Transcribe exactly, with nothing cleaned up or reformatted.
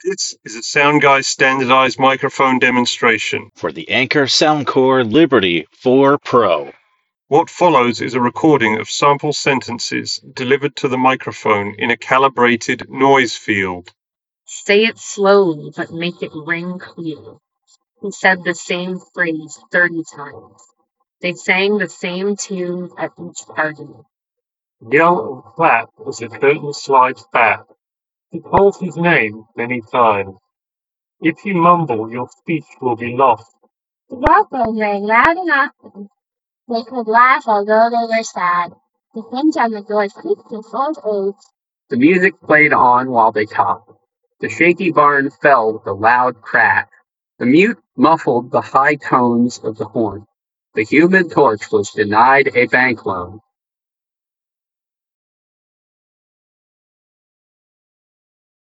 This is a Sound Guy standardized microphone demonstration. For the Anker Soundcore Liberty four Pro. What follows is a recording of sample sentences delivered to the microphone in a calibrated noise field. Say it slowly, but make it ring clear. He said the same phrase thirty times. They sang the same tune at each party. Yell and clap as the curtain slides back. He calls his name many times. If you mumble, your speech will be lost. The welcome rang loud and often. They could laugh although they were sad. The hinge on the door creaked with old age. The music played on while they talked. The shaky barn fell with a loud crash. The mute muffled the high tones of the horn. The Human Torch was denied a bank loan.